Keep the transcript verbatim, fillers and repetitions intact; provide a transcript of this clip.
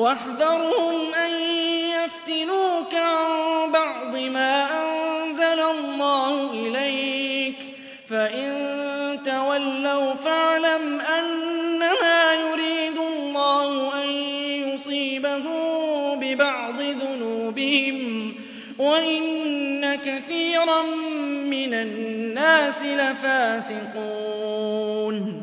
وَاحْذَرْهُمْ أَن يَفْتِنُوكَ عَن بَعْضِ مَا أَنزَلَ اللَّهُ إِلَيْكَ ۖ فَإِن تَوَلَّوْا فَاعْلَمْ أَنَّمَا يُرِيدُ اللَّهُ أَن يُصِيبَهُم بِبَعْضِ ذُنُوبِهِمْ ۗ وَإِنَّ كَثِيرًا مِّنَ النَّاسِ لَفَاسِقُونَ